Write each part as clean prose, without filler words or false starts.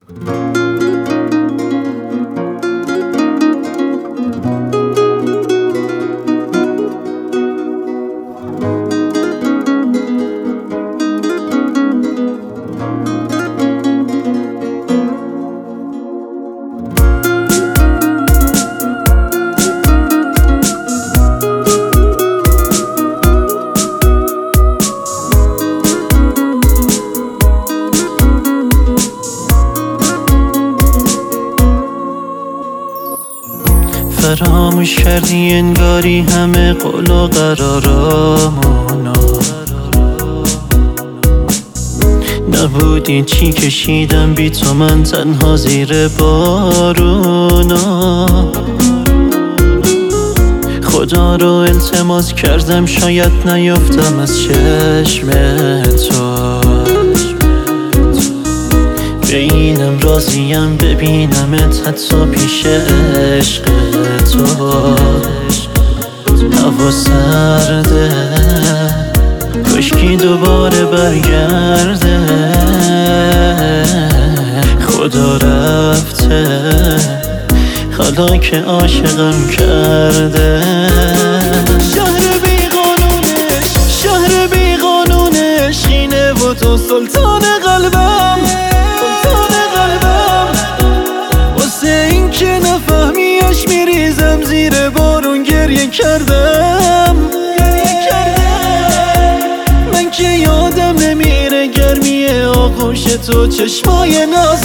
فراموش کردی انگاری همه قول و قرارامونو، نبودی چی کشیدم بی تو من تنها زیر بارونا. خدا رو التماس کردم شاید نیفتم از چشم تو، به اینم راضیم ببینمت حتی پیش عشق تو. هوا سرده کاشکی دوباره برگرده، خدا رفته حالا که عاشقم کرده. شهر بی قانونش، شهر بی قانونش اینه و تو سلطان قلبم، سلطان قلبم. واسه این که نفهمیش میریزم زیر بارون گریه کردم، گریه کردم. من که یادم نمیره گرمی آغوش تو، چشمای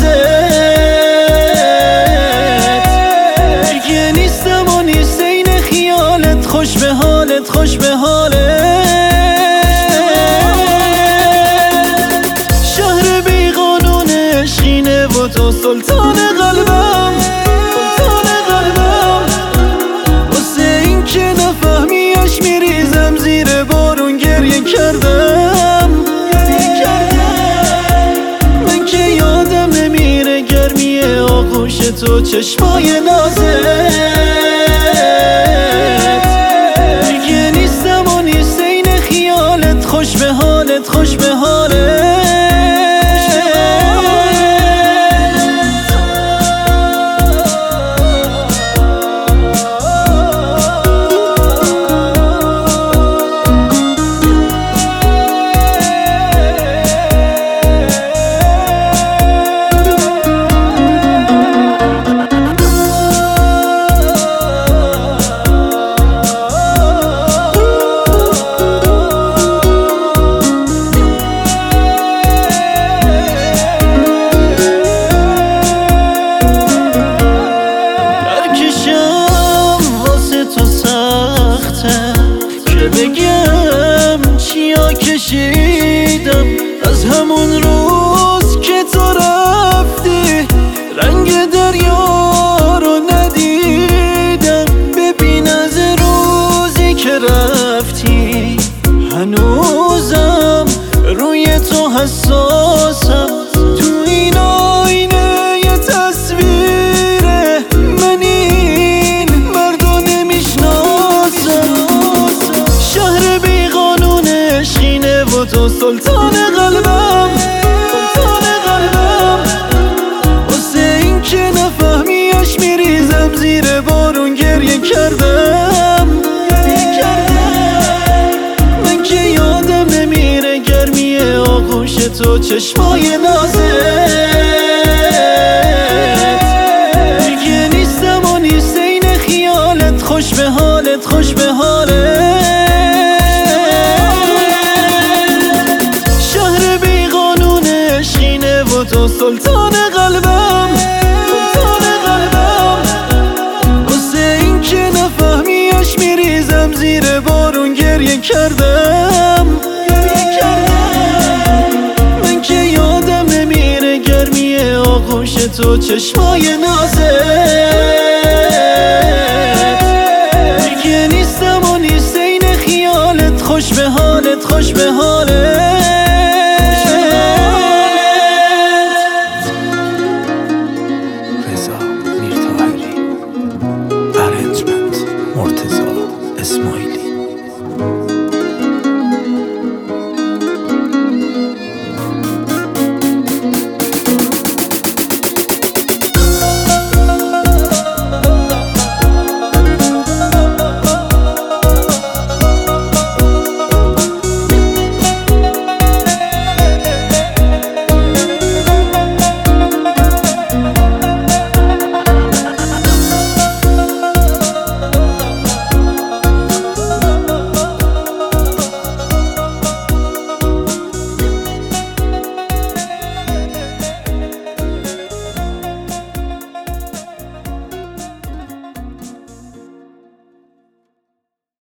نازت. دیگه نیستم و نیست این خیالت، خوش به حالت، خوش به حالت. شهر بی قانونش اینه و تو سلطان قلبم، سلطان قلبم. واسه این که نفهمیش میریزم زیر بارون گریه کردم، گریه کردم. من که یادم نمیره گرمی آغوش تو، چشمای نازت. دیگه نیستم و نیست این خیالت، خوش به حالت، خوش به حالت. بگم چیا کشیدم از همون روز که تو رفتی، رنگ دریا رو ندیدم. ببین از روزی که رفتی هنوزم روی تو حساسم. تو این آینه یه تصویره، من این مردو نمیشناسم. شهر بی قانونش اینه و تو سلطان قلبم، سلطان قلبم. واسه این که نفهمیش میریزم زیر بارون گریه کردم، گریه کردم. من که یادم نمیره گرمی آغوش تو، چشمای نازت. دیگه نیستم و نیست این خیالت، خوش به حالت، خوش به حالت. تو سلطان قلبم، سلطان قلبم. واسه این که نفهمیش میریزم زیر بارون گریه کردم، گریه کردم. من که یادم نمیره گرمی آغوش تو، چشمای نازت.